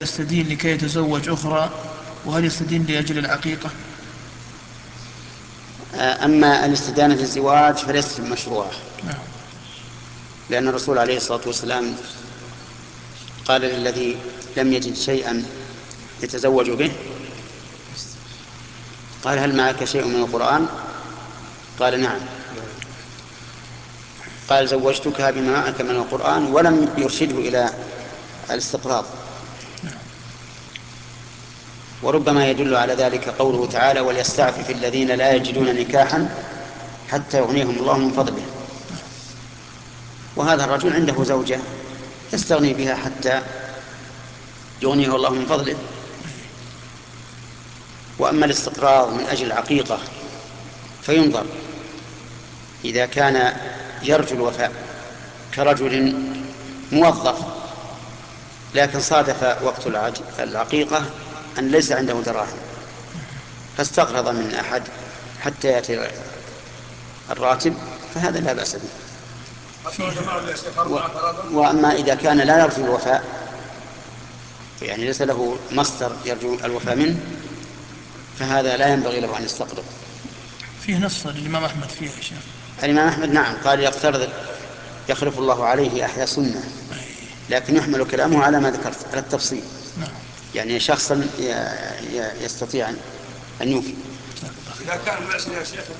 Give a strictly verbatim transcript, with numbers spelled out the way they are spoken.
يستدين لكي يتزوج أخرى، وهل يستدين لأجل العقيقة؟ أما الاستدانة في الزواج فليست مشروعة، نعم. لأن الرسول عليه الصلاة والسلام قال للذي لم يجد شيئا يتزوج به، قال: هل معك شيء من القرآن؟ قال: نعم. قال: زوجتك بما معك من القرآن، ولم يرشده إلى الاستقراض. وربما يدل على ذلك قوله تعالى: وليستعفف الذين لا يجدون نكاحا حتى يغنيهم الله من فضله. وهذا الرجل عنده زوجة يستغني بها حتى يغنيه الله من فضله. وأما الاستقراض من أجل العقيقة فينظر، إذا كان يرجو الوفاء كرجل موظف لكن صادف وقت العقيقة أن ليس عنده دراهم فاستقرض من أحد حتى يأتي الراتب، فهذا لا بأس به. و... وأما إذا كان لا يرجو الوفاء، يعني ليس له مصدر يرجو الوفاء منه، فهذا لا ينبغي له أن يستقرض. فيه نص للإمام أحمد فيها يا شيخ. الإمام أحمد نعم قال: يقترض يخلف الله عليه أحيا سنة، لكن يحمل كلامه على ما ذكرت على التفصيل. نعم. يعني شخصا يستطيع أن يوفي. جزاك الله خير. إذا كان معسر يا شيخ